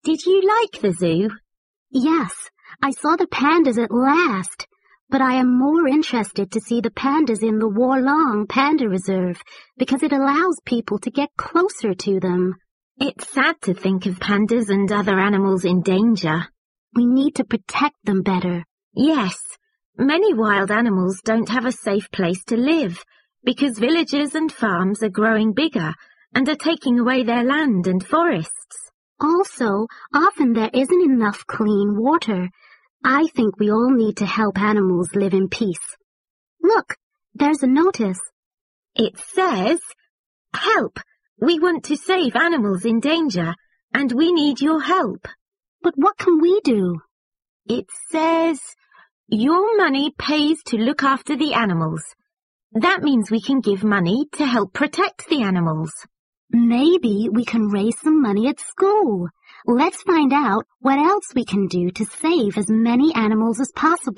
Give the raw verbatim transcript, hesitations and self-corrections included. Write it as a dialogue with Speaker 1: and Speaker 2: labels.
Speaker 1: Did you like the zoo?
Speaker 2: Yes, I saw the pandas at last, but I am more interested to see the pandas in the Warlong Panda Reserve because it allows people to get closer to them.
Speaker 1: It's sad to think of pandas and other animals in danger.
Speaker 2: We need to protect them better.
Speaker 1: Yes, many wild animals don't have a safe place to live because villages and farms are growing bigger and are taking away their land and forests.
Speaker 2: Also, often there isn't enough clean water. I think we all need to help animals live in peace. Look, there's a notice.
Speaker 1: It says, "Help! We want to save animals in danger, and we need your help."
Speaker 2: But what can we do?
Speaker 1: It says, "Your money pays to look after the animals." That means we can give money to help protect the animals.
Speaker 2: Maybe we can raise some money at school. Let's find out what else we can do to save as many animals as possible.